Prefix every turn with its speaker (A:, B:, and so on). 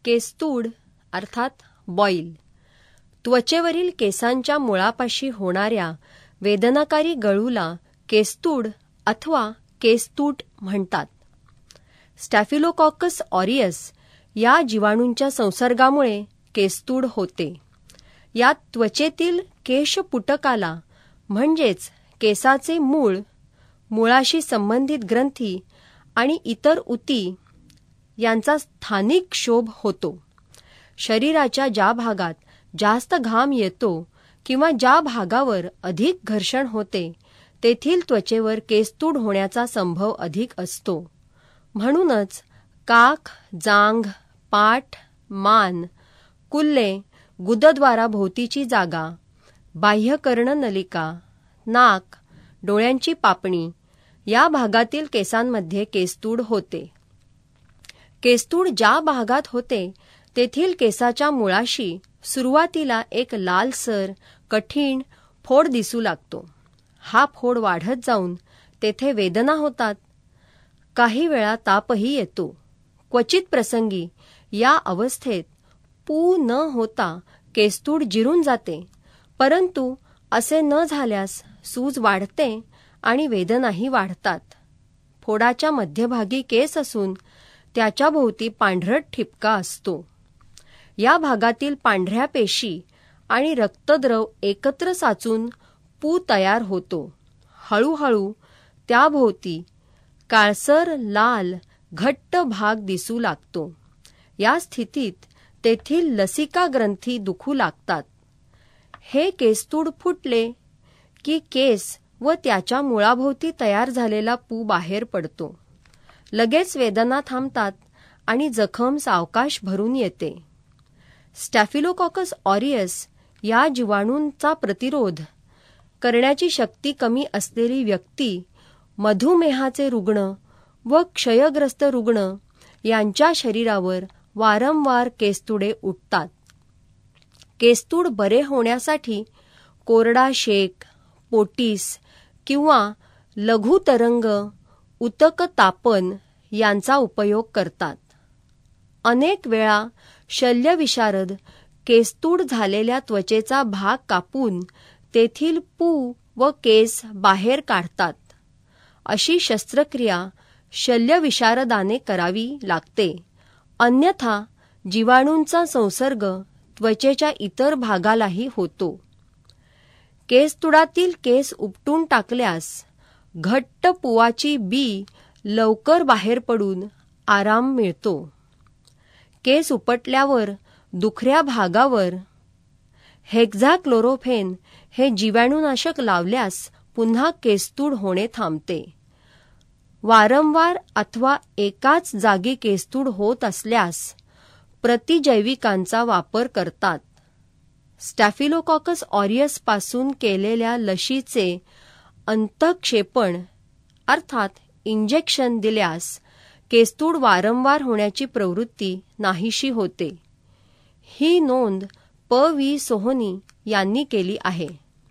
A: केस्तूड अर्थात बॉईल. त्वचेवरील केसांच्या मुळापाशी होणाऱ्या वेदनाकारी गळूला केस्तूड अथवा केस्तूट म्हणतात. स्टॅफिलोकॉकस ऑरियस या जीवाणूंच्या संसर्गामुळे केस्तूड होते. यात त्वचेतील केशपुटकाला म्हणजेच केसाचे मूळ, मुळाशी संबंधित ग्रंथी आणि इतर उती यांचा स्थानिक क्षोभ होतो. शरीराच्या ज्या भागात जास्त घाम येतो किंवा ज्या भागावर अधिक घर्षण होते तेथील त्वचेवर केस्तूड होण्याचा संभव अधिक असतो. म्हणूनच काख, जांघ, पाठ, मान, कुल्ले, गुदद्वाराभोवतीची जागा, बाह्य कर्णनलिका, नाक, डोळ्यांची पापणी या भागातील केसांमध्ये केस्तूड होते. केस्तूड ज्या भागात होते तेथील केसाच्या मुळाशी सुरुवातीला एक लालसर, कठीण फोड दिसू लागतो. हा फोड वाढत जाऊन तेथे वेदना होतात. काही वेळा तापही येतो. क्वचित प्रसंगी या अवस्थेत पू न होता केस्तूड जिरून जाते, परंतु असे न झाल्यास सूज वाढते आणि वेदनाही वाढतात. फोडाच्या मध्यभागी केस असून त्याच्या भोवती पांढरट ठिपका असतो. या भागातील पांढऱ्या पेशी आणि रक्तद्रव एकत्र साचून पू तयार होतो. हळूहळू त्याभोवती काळसर लाल घट्ट भाग दिसू लागतो. या स्थितीत तेथील लसिका ग्रंथी दुखू लागतात. हे केस्तूड फुटले की केस व त्याच्या मुळाभोवती तयार झालेला पू बाहेर पडतो. लगेच वेदना थांबतात आणि जखम सावकाश भरून येते. स्टॅफिलोकॉकस ऑरियस या जीवाणूंचा प्रतिरोध करण्याची शक्ती कमी असलेली व्यक्ती, मधुमेहाचे रुग्ण व क्षयग्रस्त रुग्ण यांच्या शरीरावर वारंवार केस्तुडे उठतात. केस्तूड बरे होण्यासाठी कोरडा शेक, पोटीस किंवा लघु तरंग उतक तापन यांचा उपयोग करतात. अनेक वेळा शल्यविशारद केस्तूड झालेल्या त्वचेचा भाग कापून तेथील पू व केस बाहेर काढतात. अशी शस्त्रक्रिया शल्यविशारदाने करावी लागते, अन्यथा जीवाणूंचा संसर्ग त्वचेच्या इतर भागालाही होतो. केस्तुडातील केस उपटून टाकल्यास घट्ट पुवाची बी लवकर बाहेर पडून आराम मिळतो. केस उपटल्यावर दुखऱ्या भागावर हेक्झाक्लोरोफेन हे जीवाणूनाशक लावल्यास पुन्हा केस्तूड होणे थांबते. वारंवार अथवा एकाच जागी केस्तूड होत असल्यास प्रतिजैविकांचा वापर करतात. स्टॅफिलोकॉकस ऑरियस पासून केलेल्या लशीचे अंतःक्षेपण अर्थात इंजेक्शन दिल्यास केस्तूड वारंवार होण्याची प्रवृत्ती नाहीशी होते. ही नोंद प. व्ही. सोहोनी यांनी केली आहे.